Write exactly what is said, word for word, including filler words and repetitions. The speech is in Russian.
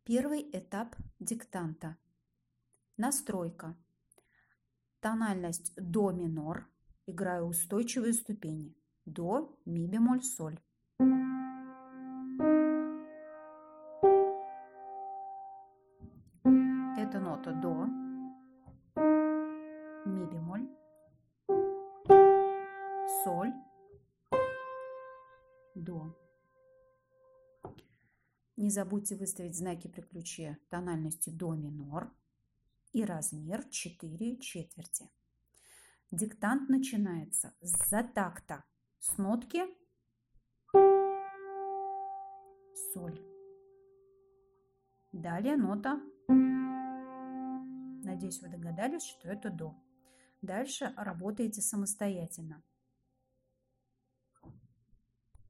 Первый этап диктанта. Настройка. Тональность до минор. Играю устойчивые ступени. До, ми бемоль, соль. Это нота до, ми бемоль, соль, до. Не забудьте выставить знаки при ключе тональности до минор и размер четыре четверти. Диктант начинается с такта, с нотки соль. Далее нота. Надеюсь, вы догадались, что это до. Дальше работаете самостоятельно.